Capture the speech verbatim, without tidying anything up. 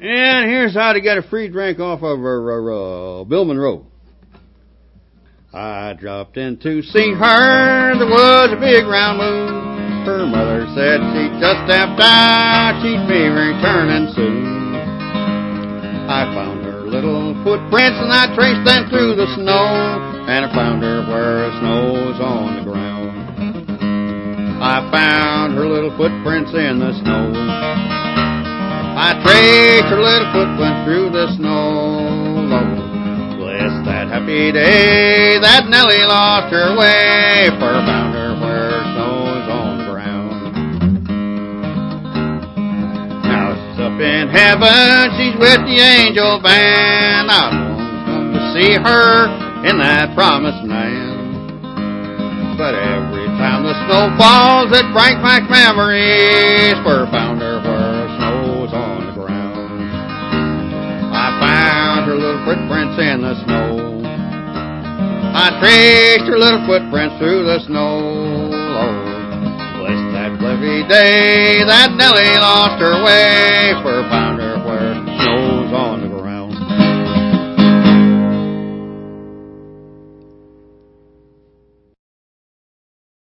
And here's how to get a free drink off of uh, uh, Bill Monroe. I dropped in to see her. There was a big round moon. Her mother said she just stepped out. She'd be returning soon. I found her little footprints and I traced them through the snow. And I found her where the snow's on the ground. I found her little footprints in the snow. I traced her little footprints through the snow. Lord, bless that happy day that Nellie lost her way, for I found her where snow's on the ground. Now she's up in heaven, she's with the angel band. I long to see her in that promised land. But every time the snow falls, it brings back memories, for I found her where on the ground. I found her little footprints in the snow. I traced her little footprints through the snow. Lord, bless that lovely day that Nellie lost her way, for